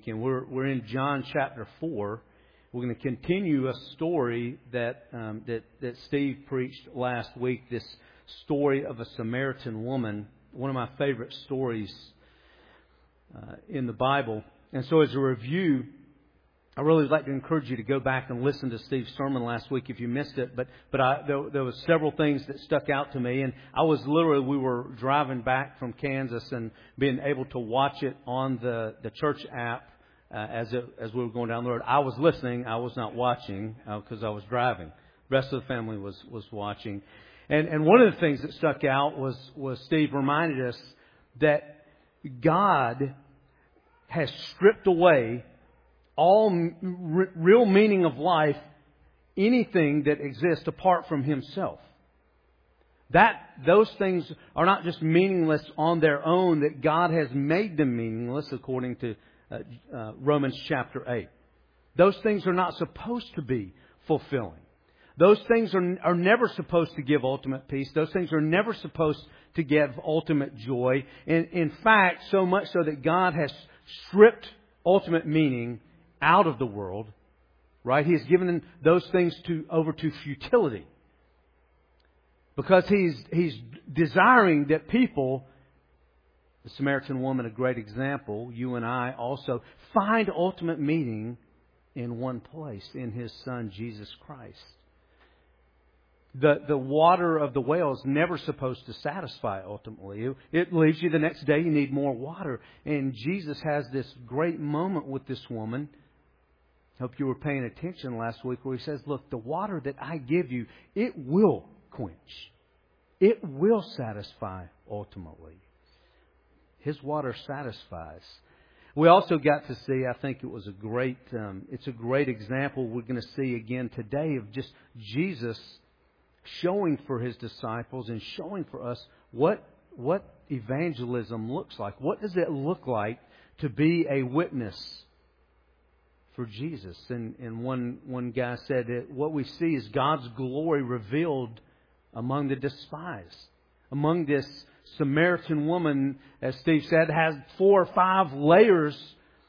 weekend. We're in John chapter 4. We're going to continue a story that Steve preached last week. This story of a Samaritan woman, one of my favorite stories in the Bible. And so, as a review, I really would like to encourage you to go back and listen to Steve's sermon last week if you missed it. But there was several things that stuck out to me. And we were driving back from Kansas and being able to watch it on the church app as we were going down the road. I was listening. I was not watching because I was driving. The rest of the family was watching. And one of the things that stuck out was Steve reminded us that God has stripped away all real meaning of life, anything that exists apart from Himself. Those things are not just meaningless on their own, that God has made them meaningless according to Romans chapter 8. Those things are not supposed to be fulfilling. Those things are never supposed to give ultimate peace. Those things are never supposed to give ultimate joy. And in fact, so much so that God has stripped ultimate meaning out of the world, right? He has given those things over to futility. Because He's desiring that people, the Samaritan woman, a great example, you and I also, find ultimate meaning in one place, in His Son, Jesus Christ. The water of the well is never supposed to satisfy ultimately. It leaves you the next day, you need more water. And Jesus has this great moment with this woman. Hope you were paying attention last week where He says, look, the water that I give you, it will quench. It will satisfy ultimately. His water satisfies. We also got to see, I think it was it's a great example we're going to see again today of just Jesus showing for His disciples and showing for us what evangelism looks like. What does it look like to be a witness for Jesus? And one guy said that what we see is God's glory revealed among the despised. Among this Samaritan woman, as Steve said, has 4 or 5 layers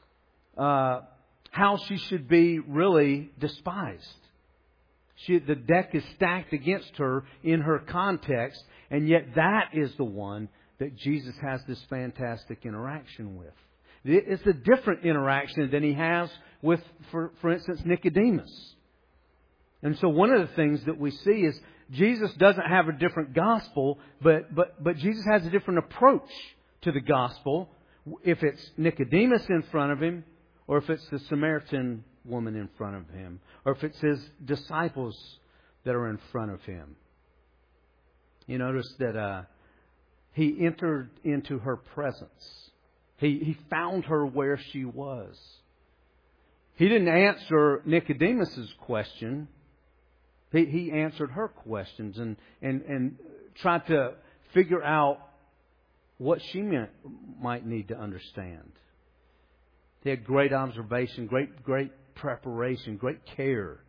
how she should be really despised. The deck is stacked against her in her context, and yet that is the one that Jesus has this fantastic interaction with. It's a different interaction than He has with, for instance, Nicodemus. And so one of the things that we see is Jesus doesn't have a different gospel, but Jesus has a different approach to the gospel. If it's Nicodemus in front of Him, or if it's the Samaritan woman in front of Him, or if it's His disciples that are in front of Him. You notice that He entered into her presence. He found her where she was. He didn't answer Nicodemus's question. He answered her questions and tried to figure out what she might need to understand. He had great observation, great preparation, great care.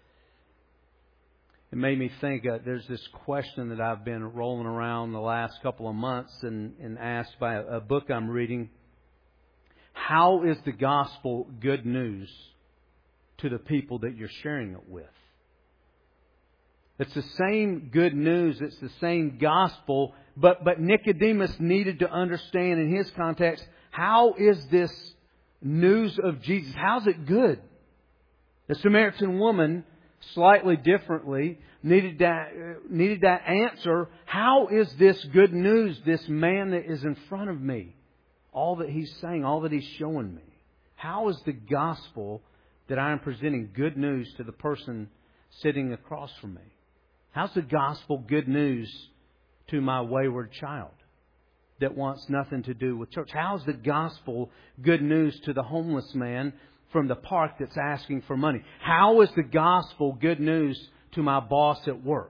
It made me think, there's this question that I've been rolling around the last couple of months and asked by a book I'm reading. How is the gospel good news to the people that you're sharing it with? It's the same good news, it's the same gospel, but Nicodemus needed to understand in his context, how is this news of Jesus, how's it good? The Samaritan woman, slightly differently, needed that answer. How is this good news, this man that is in front of me? All that he's saying, all that he's showing me. How is the gospel that I am presenting good news to the person sitting across from me? How's the gospel good news to my wayward child that wants nothing to do with church? How's the gospel good news to the homeless man from the park that's asking for money? How is the gospel good news to my boss at work?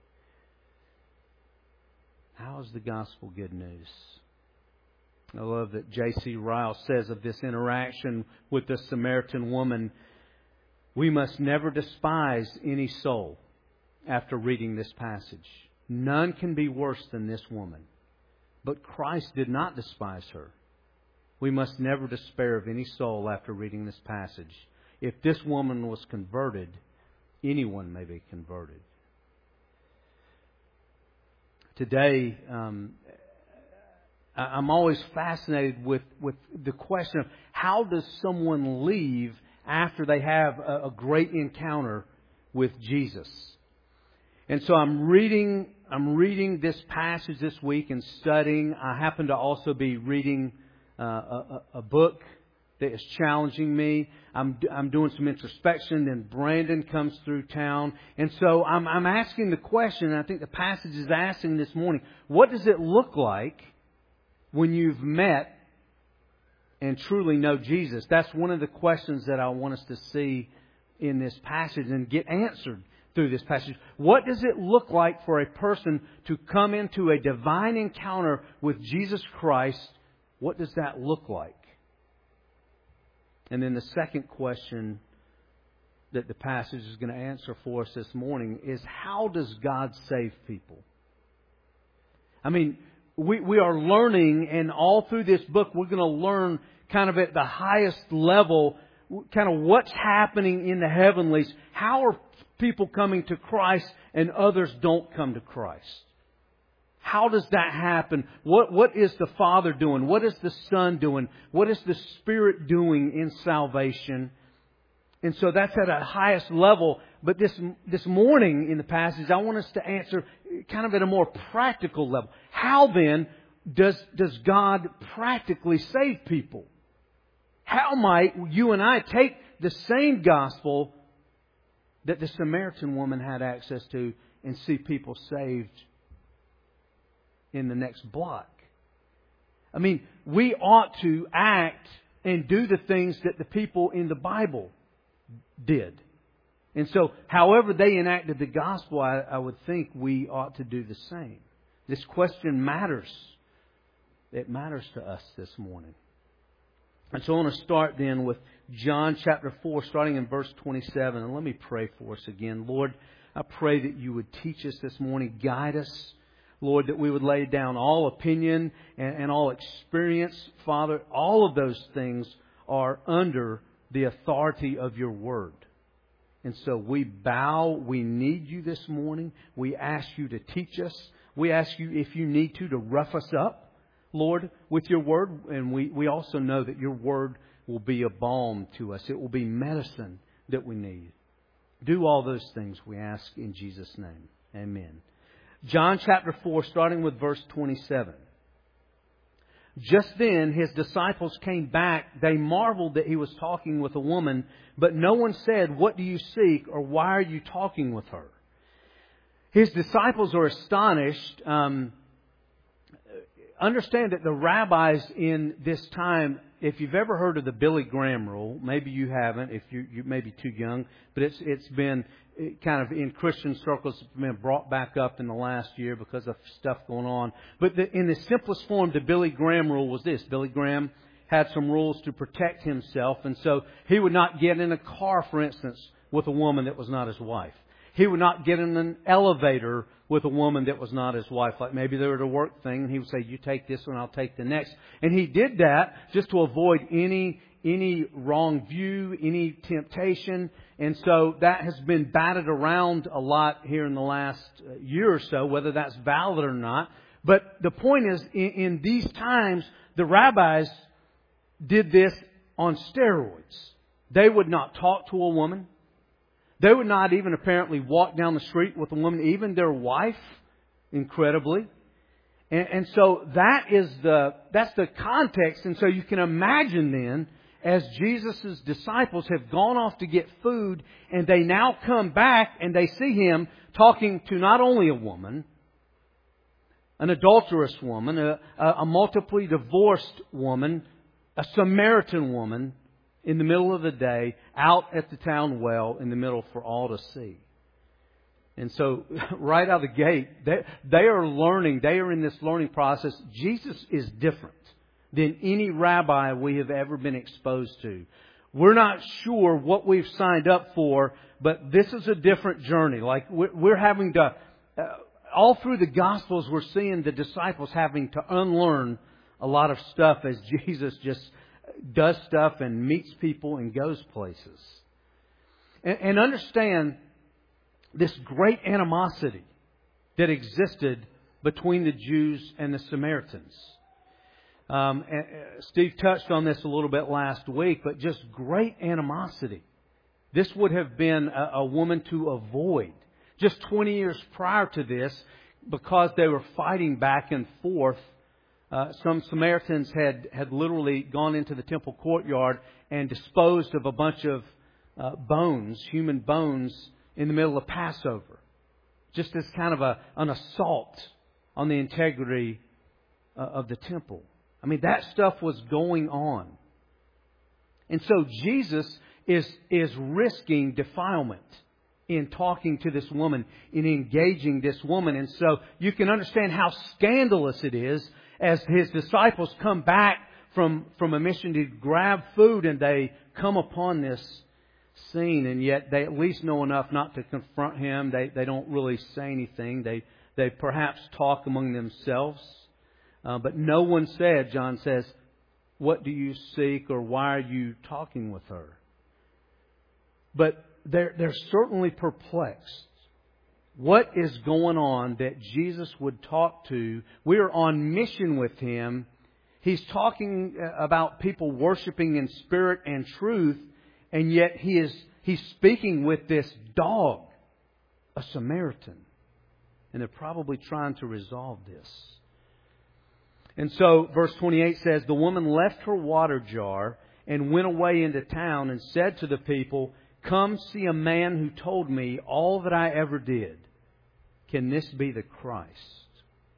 How is the gospel good news? I love that J.C. Ryle says of this interaction with the Samaritan woman, we must never despise any soul after reading this passage. None can be worse than this woman. But Christ did not despise her. We must never despair of any soul after reading this passage. If this woman was converted, anyone may be converted. Today, I'm always fascinated with the question of how does someone leave after they have a great encounter with Jesus. And so I'm reading this passage this week and studying. I happen to also be reading a book that is challenging me. I'm doing some introspection. Then Brandon comes through town, and so I'm asking the question. And I think the passage is asking this morning: what does it look like when you've met and truly know Jesus? That's one of the questions that I want us to see in this passage and get answered through this passage. What does it look like for a person to come into a divine encounter with Jesus Christ? What does that look like? And then the second question that the passage is going to answer for us this morning is, how does God save people? I mean, we are learning, and all through this book we're going to learn kind of at the highest level kind of what's happening in the heavenlies. How are people coming to Christ and others don't come to Christ? How does that happen? What is the Father doing? What is the Son doing? What is the Spirit doing in salvation? And so that's at a highest level. But this morning in the passage, I want us to answer kind of at a more practical level. How then does God practically save people? How might you and I take the same gospel that the Samaritan woman had access to and see people saved in the next block? I mean, we ought to act and do the things that the people in the Bible did. And so, however they enacted the gospel, I would think we ought to do the same. This question matters. It matters to us this morning. And so I want to start then with John chapter 4, starting in verse 27. And let me pray for us again. Lord, I pray that you would teach us this morning, guide us. Lord, that we would lay down all opinion and all experience. Father, all of those things are under the authority of your Word. And so we bow. We need you this morning. We ask you to teach us. We ask you, if you need to rough us up, Lord, with your Word. And we also know that your Word will be a balm to us. It will be medicine that we need. Do all those things, we ask in Jesus' name. Amen. John chapter 4, starting with verse 27. Just then his disciples came back. They marveled that he was talking with a woman, but no one said, "What do you seek?" or "Why are you talking with her?" His disciples are astonished. Understand that the rabbis in this time, if you've ever heard of the Billy Graham rule, maybe you haven't, if you may be too young, but it's been kind of in Christian circles, it's been brought back up in the last year because of stuff going on. But in the simplest form, the Billy Graham rule was this. Billy Graham had some rules to protect himself, and so he would not get in a car, for instance, with a woman that was not his wife. He would not get in an elevator with a woman that was not his wife. Like maybe they were at a work thing, and he would say, "You take this one, I'll take the next." And he did that just to avoid any wrong view, any temptation. And so that has been batted around a lot here in the last year or so, whether that's valid or not. But the point is, in these times, the rabbis did this on steroids. They would not talk to a woman. They would not even apparently walk down the street with a woman, even their wife, incredibly. And so that's the context. And so you can imagine then, as Jesus' disciples have gone off to get food, and they now come back and they see Him talking to not only a woman, an adulterous woman, a multiply divorced woman, a Samaritan woman, in the middle of the day, out at the town well, in the middle for all to see. And so, right out of the gate, they are learning, they are in this learning process. Jesus is different than any rabbi we have ever been exposed to. We're not sure what we've signed up for, but this is a different journey. Like we're having to, all through the Gospels, we're seeing the disciples having to unlearn a lot of stuff as Jesus just does stuff and meets people and goes places. And understand this great animosity that existed between the Jews and the Samaritans. Steve touched on this a little bit last week, but just great animosity. This would have been a woman to avoid. Just 20 years prior to this, because they were fighting back and forth, some Samaritans had literally gone into the temple courtyard and disposed of a bunch of bones, human bones, in the middle of Passover. Just as kind of an assault on the integrity of the temple. I mean, that stuff was going on. And so Jesus is risking defilement in talking to this woman, in engaging this woman. And so you can understand how scandalous it is as His disciples come back from a mission to grab food, and they come upon this scene, and yet they at least know enough not to confront Him. They don't really say anything. They perhaps talk among themselves. But no one said, John says, "What do you seek?" or "Why are you talking with her?" But they're certainly perplexed. What is going on that Jesus would talk to? We're on mission with Him. He's talking about people worshiping in spirit and truth, and yet he's speaking with this dog, a Samaritan. And they're probably trying to resolve this. And so, verse 28 says, "The woman left her water jar and went away into town and said to the people, 'Come see a man who told me all that I ever did. Can this be the Christ?'"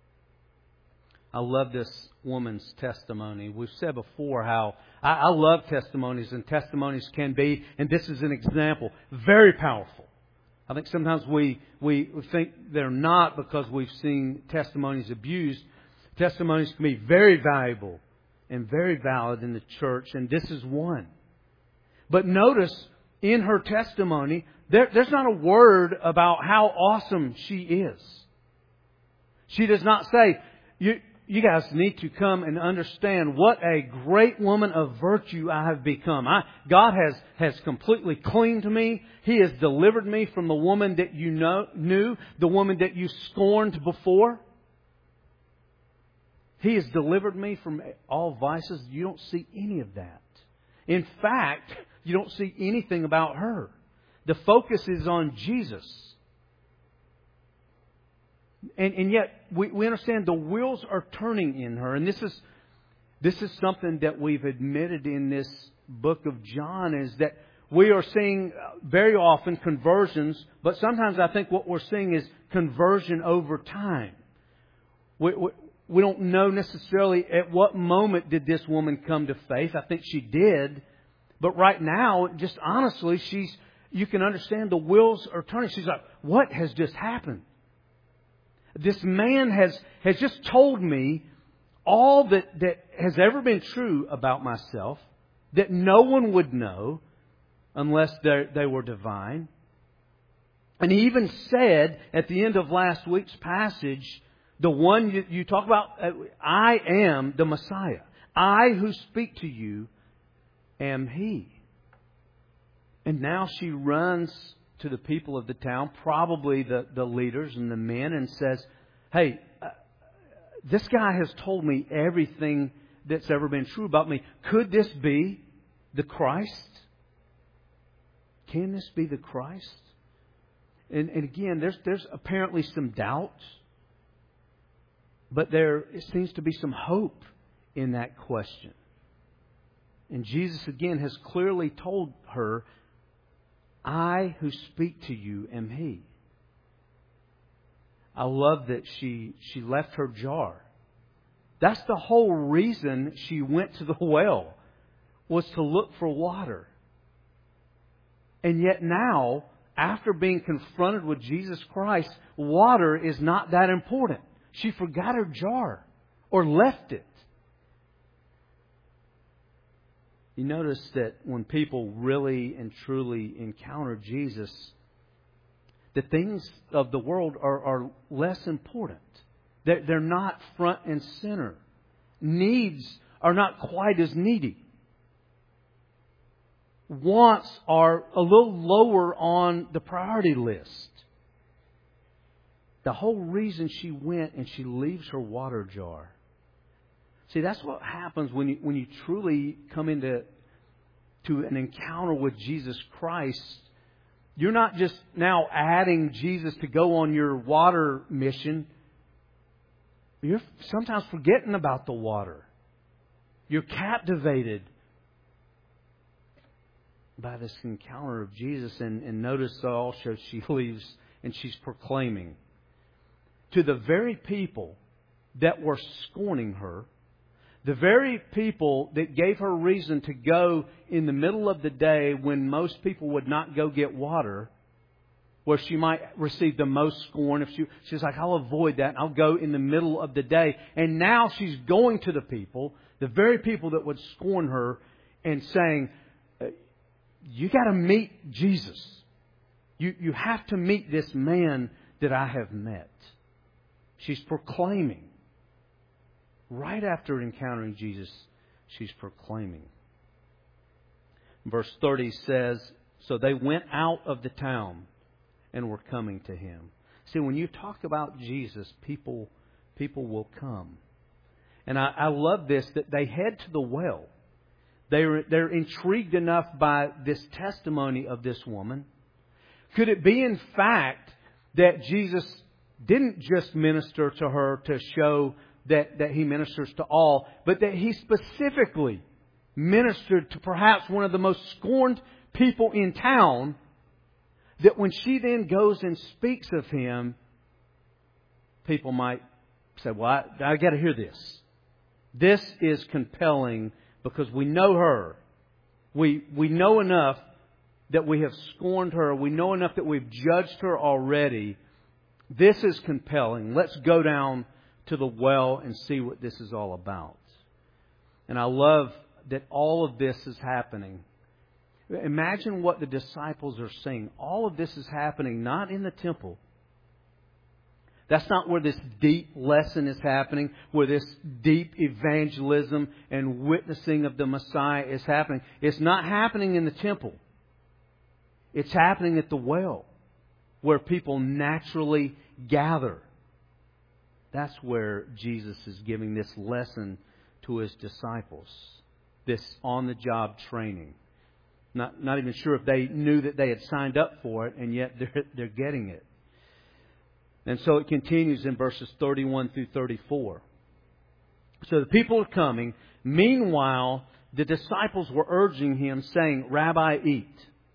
I love this woman's testimony. We've said before how I love testimonies, and testimonies can be, and this is an example, very powerful. I think sometimes we think they're not because we've seen testimonies abused. Testimonies can be very valuable and very valid in the church, and this is one. But notice, in her testimony, there's not a word about how awesome she is. She does not say, you guys need to come and understand what a great woman of virtue I have become. God has completely cleaned me. He has delivered me from the woman that you knew, the woman that you scorned before. He has delivered me from all vices. You don't see any of that. In fact, you don't see anything about her. The focus is on Jesus. And yet, we understand the wheels are turning in her. And this is something that we've admitted in this book of John, is that we are seeing very often conversions, but sometimes I think what we're seeing is conversion over time. We don't know necessarily at what moment did this woman come to faith. I think she did. But right now, just honestly, you can understand the wheels are turning. She's like, what has just happened? This man has just told me all that has ever been true about myself, that no one would know unless they were divine. And he even said at the end of last week's passage, the one you talk about, I am the Messiah. I who speak to you am He. And now she runs to the people of the town, probably the leaders and the men, and says, "Hey, this guy has told me everything that's ever been true about me. Could this be the Christ? Can this be the Christ?" And again, there's apparently some doubt. But there seems to be some hope in that question. And Jesus again has clearly told her, "I who speak to you am He." I love that she left her jar. That's the whole reason she went to the well, was to look for water. And yet now, after being confronted with Jesus Christ, water is not that important. She forgot her jar or left it. You notice that when people really and truly encounter Jesus, the things of the world are less important. They're not front and center. needs are not quite as needy. Wants are a little lower on the priority list. The whole reason she went and she leaves her water jar. See, that's what happens when you truly come into an encounter with Jesus Christ. You're not just now adding Jesus to go on your water mission. You're sometimes forgetting about the water. You're captivated by this encounter of Jesus. And notice also she leaves and she's proclaiming to the very people that were scorning her, the very people that gave her reason to go in the middle of the day when most people would not go get water, where she might receive the most scorn. If she's like, I'll avoid that and I'll go in the middle of the day. And now she's going to the people, the very people that would scorn her, and saying, you got to meet Jesus. You have to meet this man that I have met. She's proclaiming. Right after encountering Jesus, she's proclaiming. Verse 30 says, so they went out of the town and were coming to Him. See, when you talk about Jesus, people will come. And I love this, that they head to the well. They're intrigued enough by this testimony of this woman. Could it be, in fact, that Jesus didn't just minister to her to show that He ministers to all, but that He specifically ministered to perhaps one of the most scorned people in town, that when she then goes and speaks of Him, people might say, well, I got to hear this. This is compelling because we know her. We know enough that we have scorned her. We know enough that we've judged her already. This is compelling. Let's go down to the well and see what this is all about. And I love that all of this is happening. Imagine what the disciples are saying. All of this is happening not in the temple. That's not where this deep lesson is happening, where this deep evangelism and witnessing of the Messiah is happening. It's not happening in the temple. It's happening at the well, where people naturally gather. That's where Jesus is giving this lesson to His disciples. This on-the-job training. Not even sure if they knew that they had signed up for it, and yet they're getting it. And so it continues in verses 31 through 34. So the people are coming. Meanwhile, the disciples were urging Him, saying, Rabbi, eat.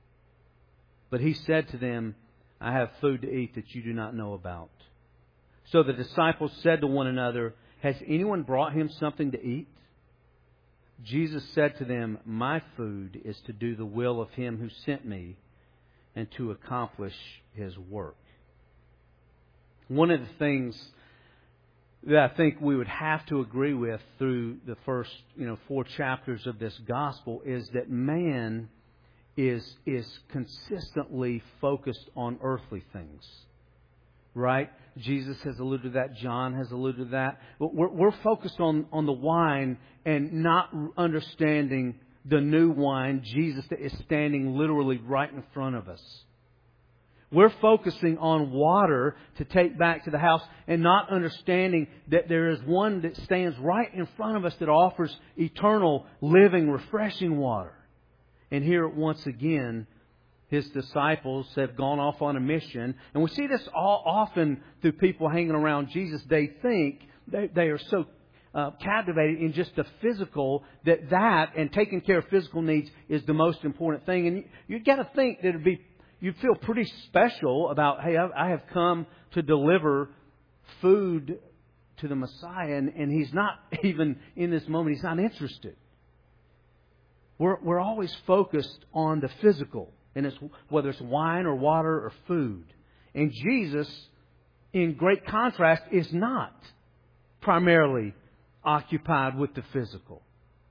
But He said to them, I have food to eat that you do not know about. So the disciples said to one another, has anyone brought Him something to eat? Jesus said to them, my food is to do the will of Him who sent me and to accomplish His work. One of the things that I think we would have to agree with through the first 4 chapters of this gospel is that man is consistently focused on earthly things. Right? Jesus has alluded to that. John has alluded to that. But we're focused on the wine and not understanding the new wine, Jesus, that is standing literally right in front of us. We're focusing on water to take back to the house and not understanding that there is one that stands right in front of us that offers eternal, living, refreshing water. And here, once again, His disciples have gone off on a mission. And we see this all often through people hanging around Jesus. They think they are so captivated in just the physical that and taking care of physical needs is the most important thing. And you've got to think that you'd feel pretty special about, hey, I have come to deliver food to the Messiah. And He's not even in this moment, He's not interested. We're always focused on the physical. And whether it's wine or water or food. And Jesus, in great contrast, is not primarily occupied with the physical.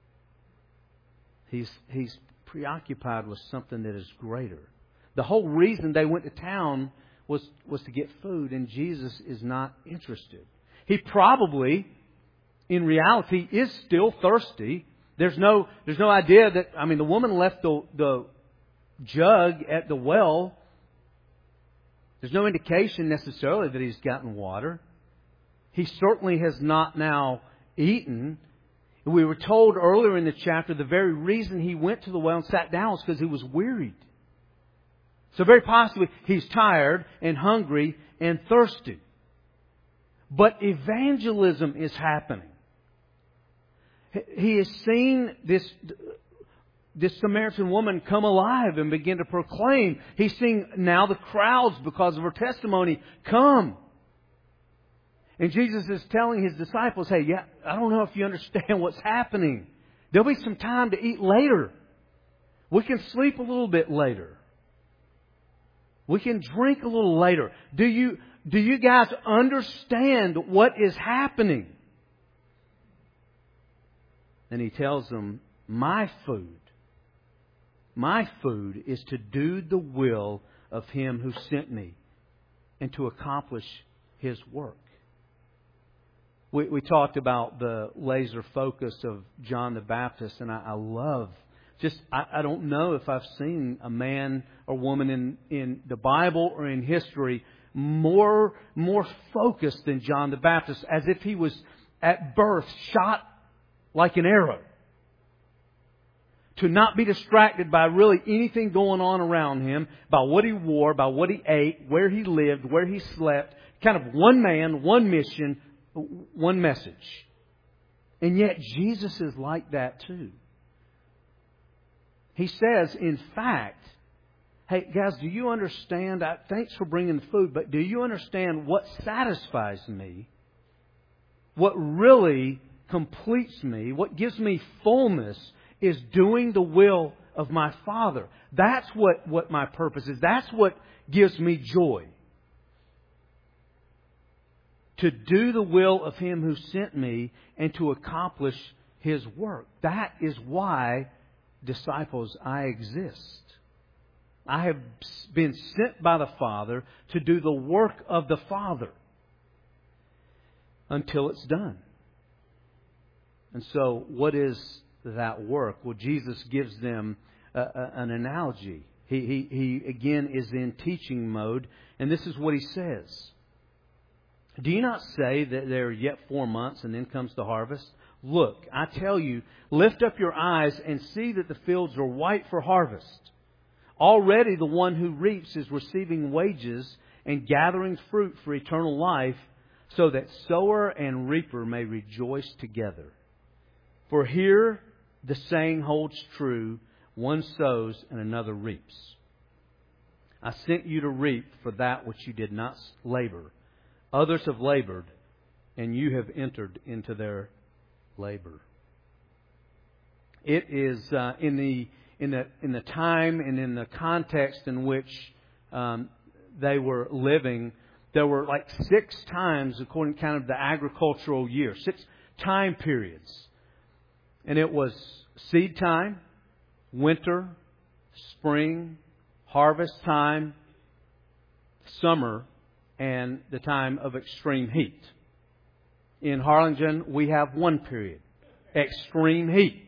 He's preoccupied with something that is greater. The whole reason they went to town was to get food, and Jesus is not interested. He probably, in reality is still thirsty. There's no idea that, the woman left the jug at the well. There's no indication necessarily that he's gotten water. He certainly has not now eaten. We were told earlier in the chapter the very reason he went to the well and sat down was because he was wearied. So very possibly he's tired and hungry and thirsty. But evangelism is happening. He has seen this Samaritan woman come alive and begin to proclaim. He's seeing now the crowds, because of her testimony, come. And Jesus is telling His disciples, hey, I don't know if you understand what's happening. There'll be some time to eat later. We can sleep a little bit later. We can drink a little later. Do you guys understand what is happening? And He tells them, my food is to do the will of Him who sent me and to accomplish His work. We talked about the laser focus of John the Baptist, and I love, I don't know if I've seen a man or woman in the Bible or in history more focused than John the Baptist, as if he was at birth shot like an arrow. To not be distracted by really anything going on around him, by what he wore, by what he ate, where he lived, where he slept. Kind of one man, one mission, one message. And yet Jesus is like that too. He says, in fact, hey guys, do you understand? Thanks for bringing the food, but do you understand what satisfies me? What really completes me, what gives me fullness, is doing the will of my Father. That's what my purpose is. That's what gives me joy. To do the will of Him who sent me and to accomplish His work. That is why, disciples, I exist. I have been sent by the Father to do the work of the Father until it's done. And so, what is that work? Well, Jesus gives them an analogy. He again is in teaching mode, and this is what He says. Do you not say that there are yet 4 months and then comes the harvest? Look, I tell you, lift up your eyes and see that the fields are white for harvest. Already the one who reaps is receiving wages and gathering fruit for eternal life, so that sower and reaper may rejoice together. For here the saying holds true, one sows and another reaps. I sent you to reap for that which you did not labor. Others have labored, and you have entered into their labor. It is in the time and in the context in which they were living. There were like 6 times, according to kind of the agricultural year, 6 time periods. And it was seed time, winter, spring, harvest time, summer, and the time of extreme heat. In Harlingen, we have one period, extreme heat.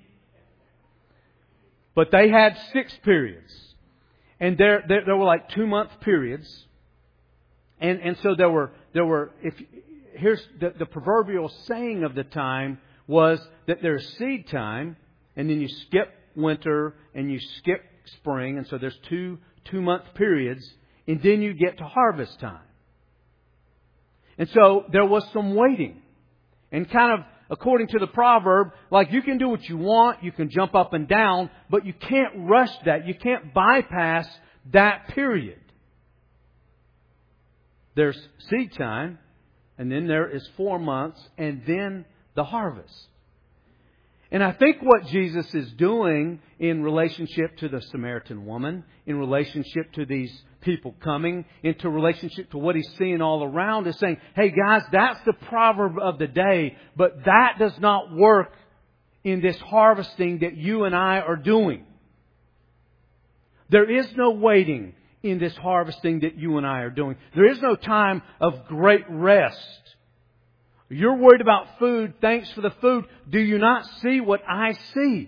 But they had 6 periods. And there were like 2-month periods. And so there were here's the proverbial saying of the time was that there's seed time, and then you skip winter and you skip spring, and so there's 2-month periods, and then you get to harvest time. And so there was some waiting. And kind of according to the proverb, like you can do what you want, you can jump up and down, but you can't rush that. You can't bypass that period. There's seed time, and then there is 4 months, and then the harvest. And I think what Jesus is doing in relationship to the Samaritan woman, in relationship to these people coming, into relationship to what He's seeing all around, is saying, hey guys, that's the proverb of the day, but that does not work in this harvesting that you and I are doing. There is no waiting in this harvesting that you and I are doing. There is no time of great rest. You're worried about food. Thanks for the food. Do you not see what I see?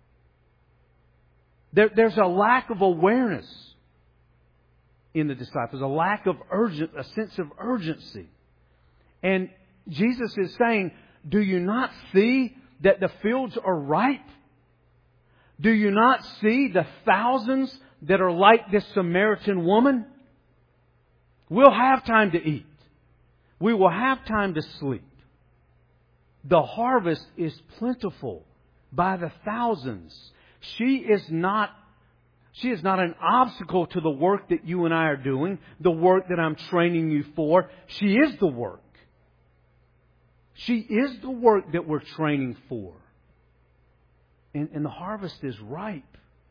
There's a lack of awareness in the disciples, a sense of urgency. And Jesus is saying, do you not see that the fields are ripe? Do you not see the thousands that are like this Samaritan woman? We'll have time to eat. We will have time to sleep. The harvest is plentiful by the thousands. She is not an obstacle to the work that you and I are doing, the work that I'm training you for. She is the work. She is the work that we're training for. And the harvest is ripe.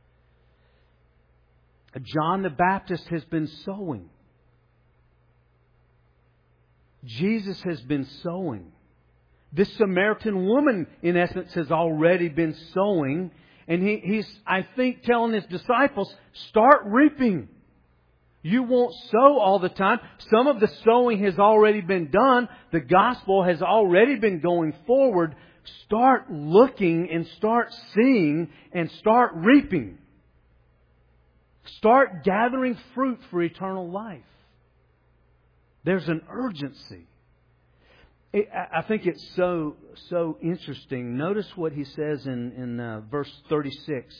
John the Baptist has been sowing. Jesus has been sowing. This Samaritan woman, in essence, has already been sowing. And he's, I think, telling his disciples, start reaping. You won't sow all the time. Some of the sowing has already been done. The gospel has already been going forward. Start looking and start seeing and start reaping. Start gathering fruit for eternal life. There's an urgency. I think it's so interesting. Notice what he says in verse 36.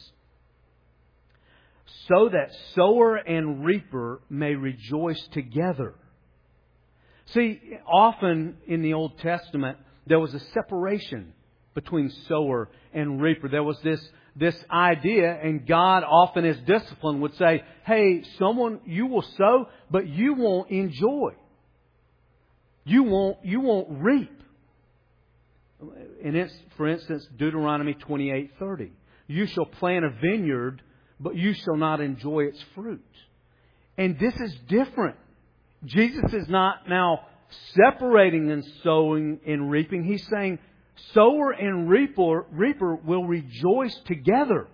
So that sower and reaper may rejoice together. See, often in the Old Testament, there was a separation between sower and reaper. There was this idea, and God often as discipline would say, hey, you will sow, but you won't enjoy. You won't reap. And for instance, Deuteronomy 28:30. You shall plant a vineyard, but you shall not enjoy its fruit. And this is different. Jesus is not now separating and sowing and reaping. He's saying sower and reaper will rejoice together.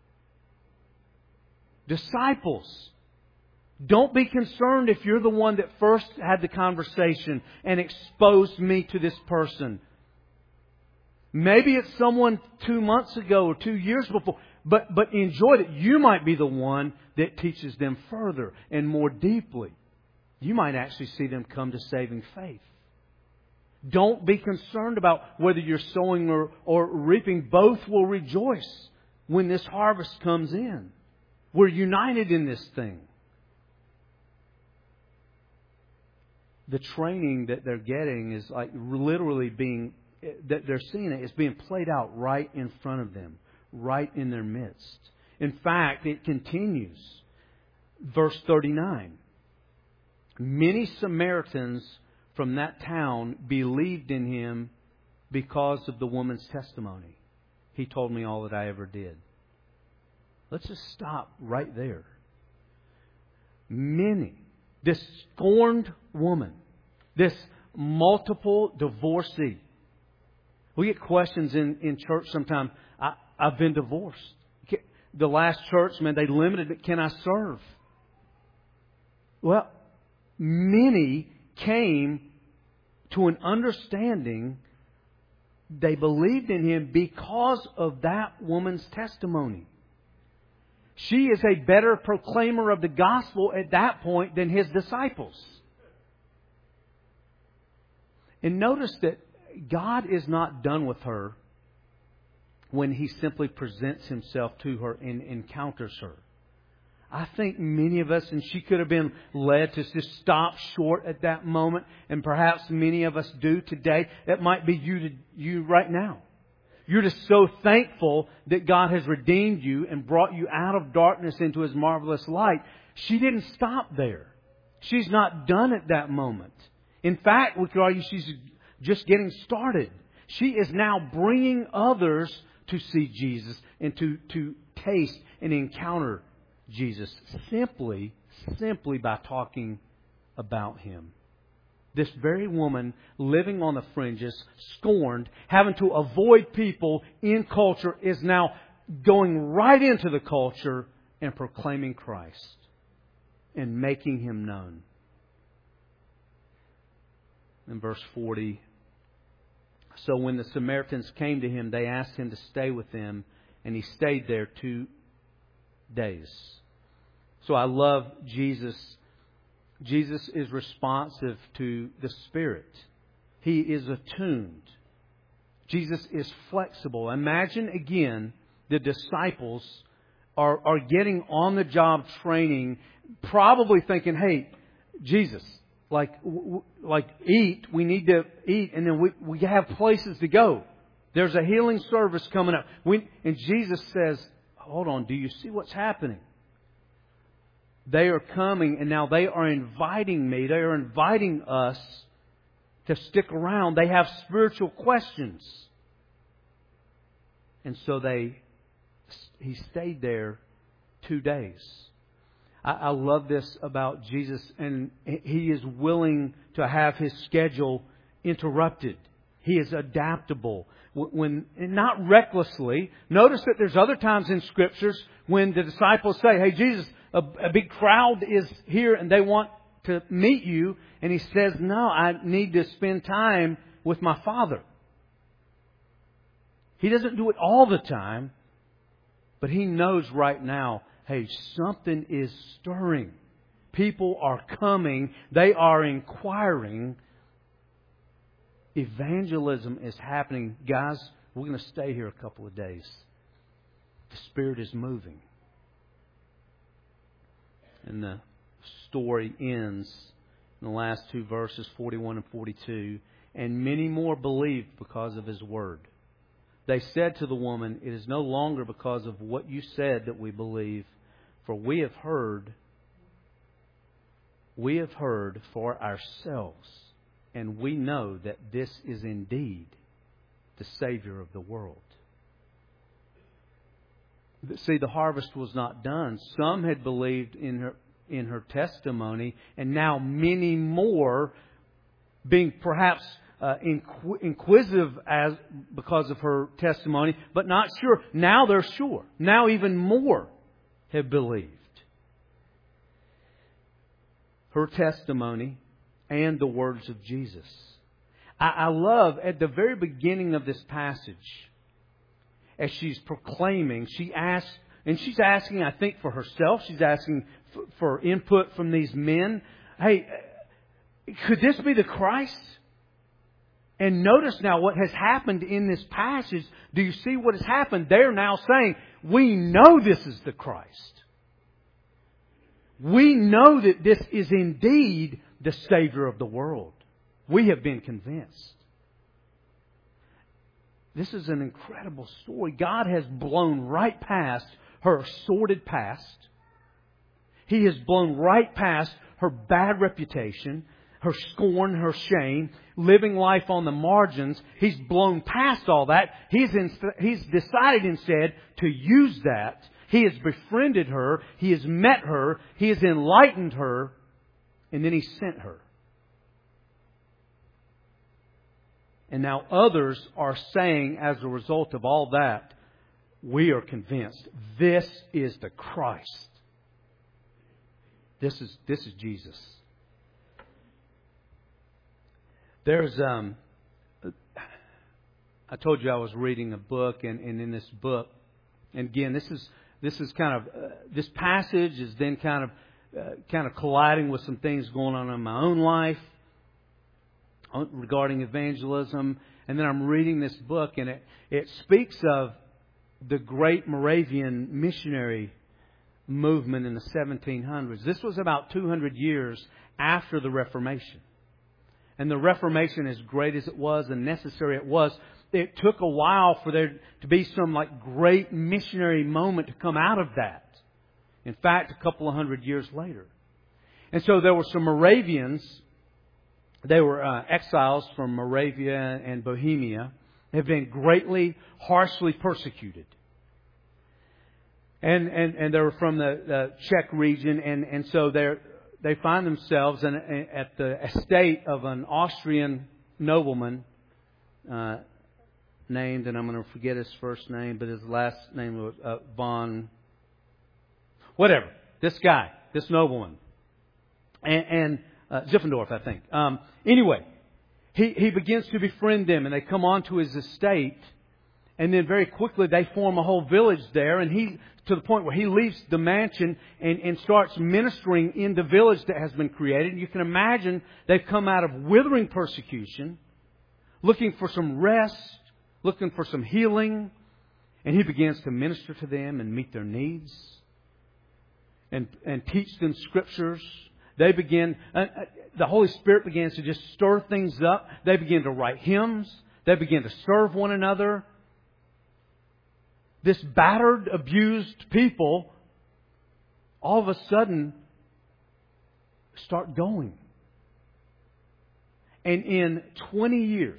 Disciples, don't be concerned if you're the one that first had the conversation and exposed me to this person. Maybe it's someone 2 months ago or 2 years before, but enjoy it. You might be the one that teaches them further and more deeply. You might actually see them come to saving faith. Don't be concerned about whether you're sowing or reaping. Both will rejoice when this harvest comes in. We're united in this thing. The training that they're getting is like literally that they're seeing it is being played out right in front of them, right in their midst. In fact, it continues. Verse 39. Many Samaritans from that town believed in Him because of the woman's testimony. He told me all that I ever did. Let's just stop right there. Many. This scorned woman. This multiple divorcee. We get questions in church sometimes. I've been divorced. The last church, man, they limited it. Can I serve? Well, many came to an understanding. They believed in Him because of that woman's testimony. She is a better proclaimer of the gospel at that point than His disciples. And notice that God is not done with her when He simply presents Himself to her and encounters her. I think many of us, and she could have been led to just stop short at that moment, and perhaps many of us do today. That might be you right now. You're just so thankful that God has redeemed you and brought you out of darkness into His marvelous light. She didn't stop there. She's not done at that moment. In fact, we could argue she's just getting started. She is now bringing others to see Jesus and to taste and encounter Jesus simply by talking about Him. This very woman living on the fringes, scorned, having to avoid people in culture, is now going right into the culture and proclaiming Christ and making Him known. In verse 40, So when the Samaritans came to Him, they asked Him to stay with them, and He stayed there 2 days. So I love Jesus. Jesus is responsive to the Spirit. He is attuned. Jesus is flexible. Imagine again the disciples are getting on the job training, probably thinking, "Hey, Jesus, like eat. We need to eat, and then we have places to go. There's a healing service coming up." And Jesus says, "Hold on. Do you see what's happening? They are coming, and now they are inviting me. They are inviting us to stick around. They have spiritual questions." And so He stayed there 2 days. I love this about Jesus, and He is willing to have His schedule interrupted. He is adaptable. And not recklessly. Notice that there's other times in Scriptures when the disciples say, "Hey, Jesus, a big crowd is here and they want to meet you." And He says, "No, I need to spend time with my Father." He doesn't do it all the time, but He knows right now, hey, something is stirring. People are coming. They are inquiring. Evangelism is happening. Guys, we're going to stay here a couple of days. The Spirit is moving. And the story ends in the last 2 verses, 41 and 42. "And many more believed because of His word. They said to the woman, 'It is no longer because of what you said that we believe, for we have heard for ourselves, and we know that this is indeed the Savior of the world.'" See, the harvest was not done. Some had believed in her testimony, and now many more, being perhaps inquisitive because of her testimony, but not sure. Now they're sure. Now even more have believed. Her testimony and the words of Jesus. I love at the very beginning of this passage, as she's proclaiming, she's asking, I think, for herself. She's asking for input from these men. Hey, could this be the Christ? And notice now what has happened in this passage. Do you see what has happened? They're now saying, "We know this is the Christ. We know that this is indeed the Savior of the world. We have been convinced." This is an incredible story. God has blown right past her sordid past. He has blown right past her bad reputation, her scorn, her shame, living life on the margins. He's blown past all that. He's decided instead to use that. He has befriended her. He has met her. He has enlightened her. And then He sent her. And now others are saying, as a result of all that, we are convinced this is the Christ. This is Jesus. There's I told you I was reading a book, and in this book, and again, this is kind of this passage is then kind of colliding with some things going on in my own life regarding evangelism. And then I'm reading this book, and it speaks of the great Moravian missionary movement in the 1700s. This was about 200 years after the Reformation. And the Reformation, as great as it was and necessary it was, it took a while for there to be some great missionary moment to come out of that. In fact, a couple of hundred years later. And so there were some Moravians. They were exiles from Moravia and Bohemia. They have been greatly, harshly persecuted. And they were from the Czech region. And so they find themselves at the estate of an Austrian nobleman named, and I'm going to forget his first name, but his last name was von... whatever. This guy, this nobleman. And Ziffendorf, I think. Anyway, he begins to befriend them, and they come onto his estate. And then very quickly they form a whole village there, and he, to the point where he leaves the mansion and starts ministering in the village that has been created. And you can imagine they've come out of withering persecution, looking for some rest, looking for some healing. And he begins to minister to them and meet their needs and teach them Scriptures. They begin, the Holy Spirit begins to just stir things up. They begin to write hymns. They begin to serve one another. This battered, abused people all of a sudden start going. And in 20 years,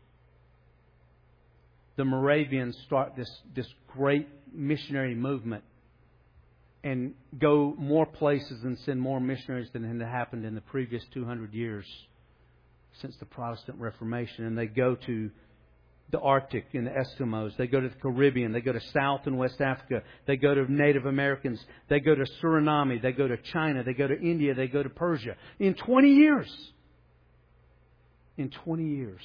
the Moravians start this great missionary movement and go more places and send more missionaries than had happened in the previous 200 years since the Protestant Reformation. And they go to the Arctic and the Eskimos. They go to the Caribbean. They go to South and West Africa. They go to Native Americans. They go to Suriname. They go to China. They go to India. They go to Persia. In 20 years. In 20 years.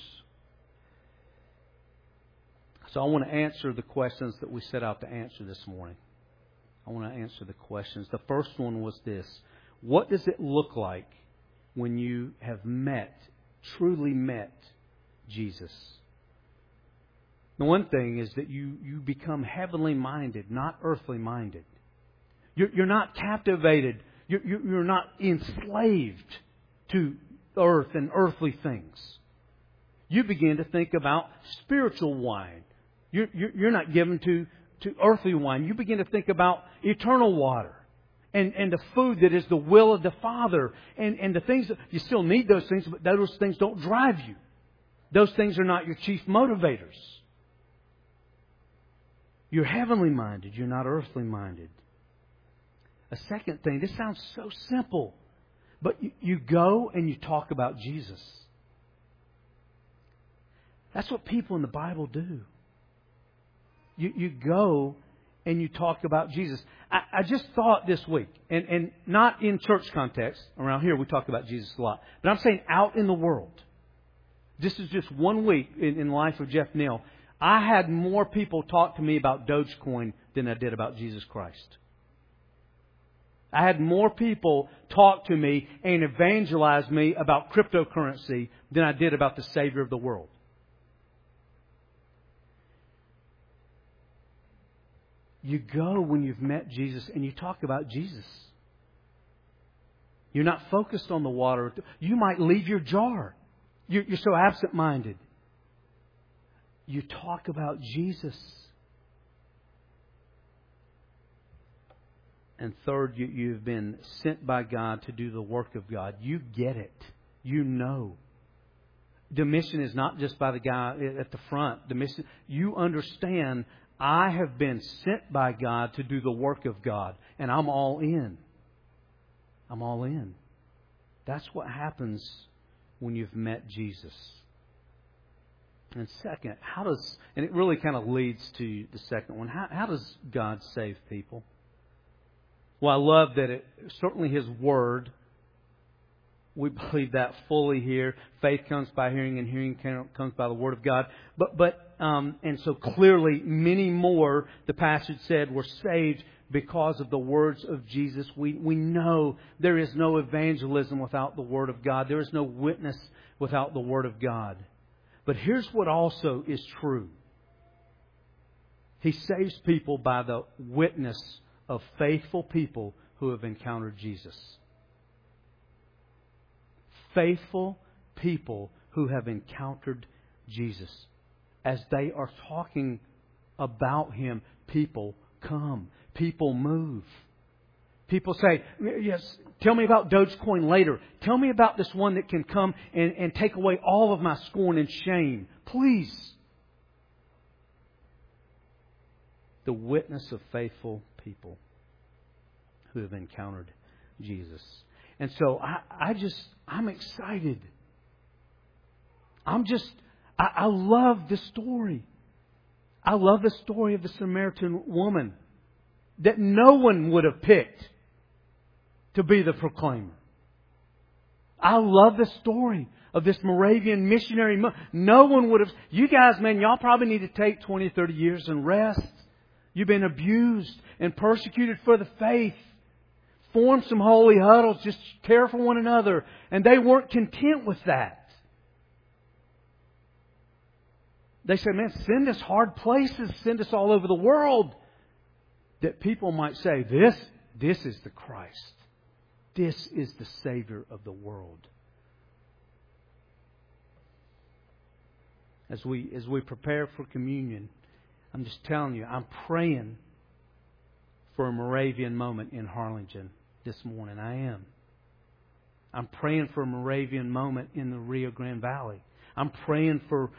So I want to answer the questions that we set out to answer this morning. I want to answer the questions. The first one was this. What does it look like when you have truly met Jesus? The one thing is that you become heavenly minded, not earthly minded. You're not captivated. You're not enslaved to earth and earthly things. You begin to think about spiritual wine. You're not given to earthly wine. You begin to think about eternal water and the food that is the will of the Father. And the things that you still need those things, but those things don't drive you. Those things are not your chief motivators. You're heavenly minded. You're not earthly minded. A second thing, this sounds so simple, but you go and you talk about Jesus. That's what people in the Bible do. You go and you talk about Jesus. I just thought this week, and not in church context. Around here we talk about Jesus a lot. But I'm saying out in the world. This is just 1 week in the life of Jeff Neal. I had more people talk to me about Dogecoin than I did about Jesus Christ. I had more people talk to me and evangelize me about cryptocurrency than I did about the Savior of the world. You go when you've met Jesus and you talk about Jesus. You're not focused on the water. You might leave your jar. You're so absent-minded. You talk about Jesus. And third, you've been sent by God to do the work of God. You get it. You know. The mission is not just by the guy at the front. The mission, you understand, I have been sent by God to do the work of God. And I'm all in. I'm all in. That's what happens when you've met Jesus. And second, and it really kind of leads to the second one, how does God save people? Well, I love that certainly His Word, we believe that fully here. Faith comes by hearing, and hearing comes by the Word of God. And so clearly, many more, the passage said, were saved because of the words of Jesus. We know there is no evangelism without the Word of God. There is no witness without the Word of God. But here's what also is true. He saves people by the witness of faithful people who have encountered Jesus. Faithful people who have encountered Jesus. As they are talking about Him, people come. People move. People say, yes, tell me about Dogecoin later. Tell me about this one that can come and take away all of my scorn and shame. Please. The witness of faithful people who have encountered Jesus. And so I'm excited. I love this story. I love the story of the Samaritan woman that no one would have picked to be the proclaimer. I love the story of this Moravian missionary. No one would have... You guys, man, y'all probably need to take 20, 30 years and rest. You've been abused and persecuted for the faith. Form some holy huddles. Just care for one another. And they weren't content with that. They said, man, send us hard places. Send us all over the world. That people might say, this is the Christ. This is the Savior of the world. As we prepare for communion, I'm just telling you, I'm praying for a Moravian moment in Harlingen this morning. I am. I'm praying for a Moravian moment in the Rio Grande Valley. I'm praying for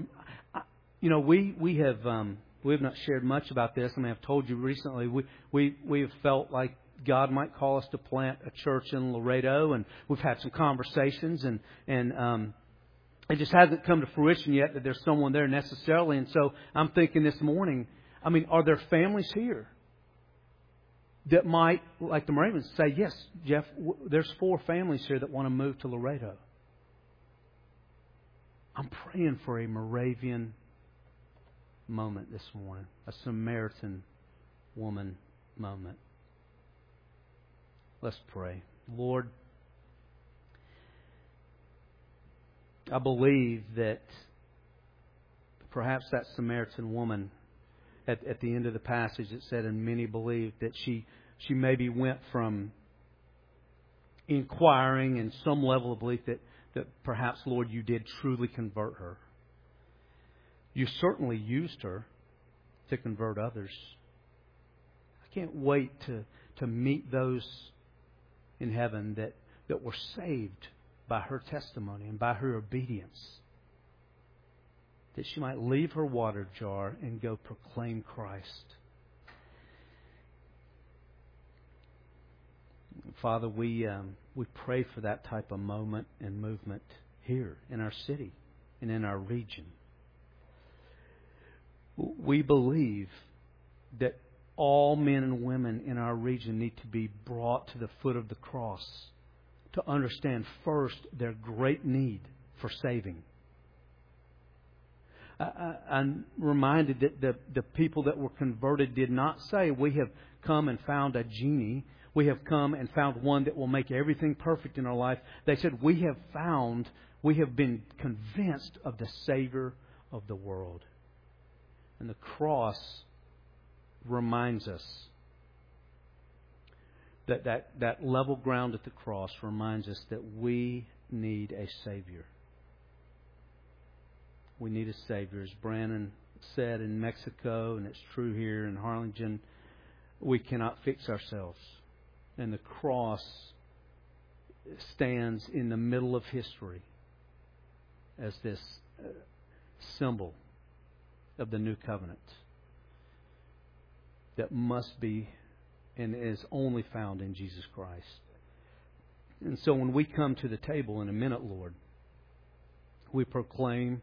we have not shared much about this. I mean, I've told you recently we have felt like God might call us to plant a church in Laredo, and we've had some conversations, and it just hasn't come to fruition yet that there's someone there necessarily. And so I'm thinking this morning, I mean, are there families here that might, like the Moravians, say, yes, Jeff, there's 4 families here that want to move to Laredo. I'm praying for a Moravian moment this morning, a Samaritan woman moment. Let's pray. Lord, I believe that perhaps that Samaritan woman at the end of the passage, it said, and many believe that she maybe went from inquiring and some level of belief that perhaps, Lord, you did truly convert her. You certainly used her to convert others. I can't wait to meet those in heaven that were saved by her testimony and by her obedience. That she might leave her water jar and go proclaim Christ. Father, we pray for that type of moment and movement here in our city and in our region. We believe that all men and women in our region need to be brought to the foot of the cross to understand first their great need for saving. I'm reminded that the people that were converted did not say, we have come and found a genie. We have come and found one that will make everything perfect in our life. They said, we have been convinced of the Savior of the world. And the cross reminds us that level ground at the cross reminds us that we need a Savior. We need a Savior. As Brandon said, in Mexico, and it's true here in Harlingen, we cannot fix ourselves. And the cross stands in the middle of history as this symbol of the new covenant that must be and is only found in Jesus Christ. And so when we come to the table in a minute, Lord, we proclaim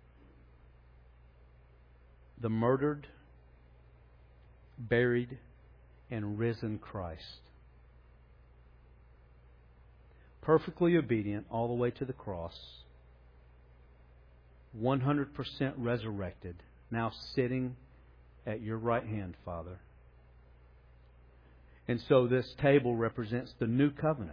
the murdered, buried, and risen Christ. Perfectly obedient all the way to the cross. 100% resurrected. Now sitting at your right hand, Father. And so this table represents the new covenant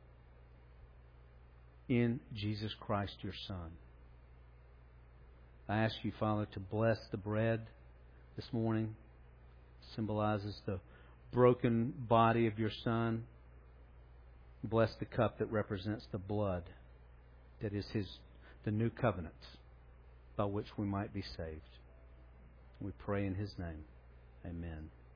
in Jesus Christ, your Son. I ask you, Father, to bless the bread this morning. It symbolizes the broken body of your Son. Bless the cup that represents the blood that is the new covenant by which we might be saved. We pray in His name. Amen.